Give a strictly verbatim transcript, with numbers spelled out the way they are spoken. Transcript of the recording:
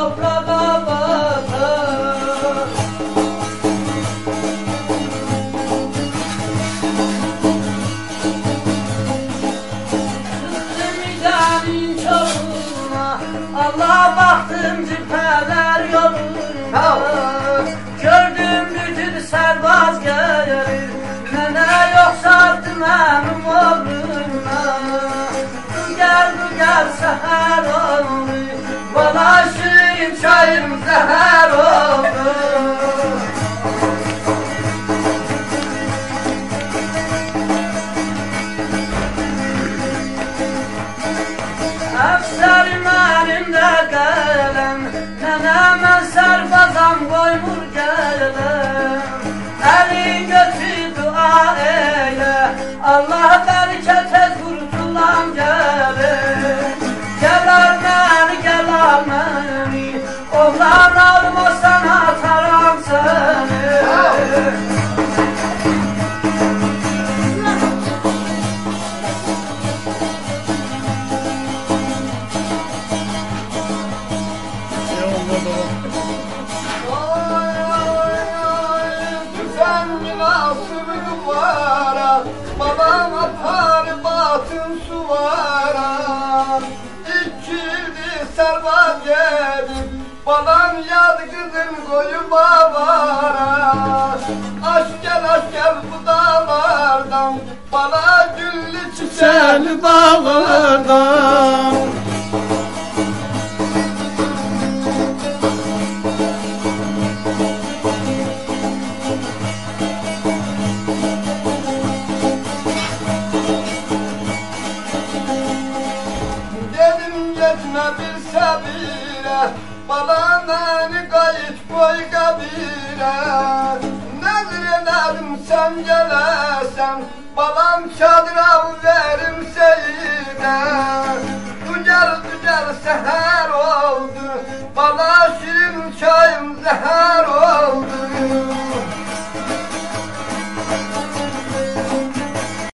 toprağa batar. Zemidenin çoluna Allah baktım cipheler yoluna. Gördüm bütün serbaz gelir, nene yoksa dümenim oğluna. Du gel du gel seher oldu, balaşıyım çayım zeher oldu. Əfsərim əlimdə qələm, nənəmə sərbazam qoymur gələm. Əlin götür dua elə, Allah bəlkə tez qurtulam gəlir. Gələr məni, gələr məni, oğlan almasan ataram səni. Babam atar batın suvara. İkildi serbaz gelip balam yad kızım koyu babara. Aşk gel aşk gel bu dağlardan, bana güllü çiçeğli dağlardan. Gitme bir sabire, bana beni kayıt koy kabire. Nedir ederim sen gelesen, balam çadıra verim seyide. Du gel du gel seher oldu, bana şirin çayım zeher oldu.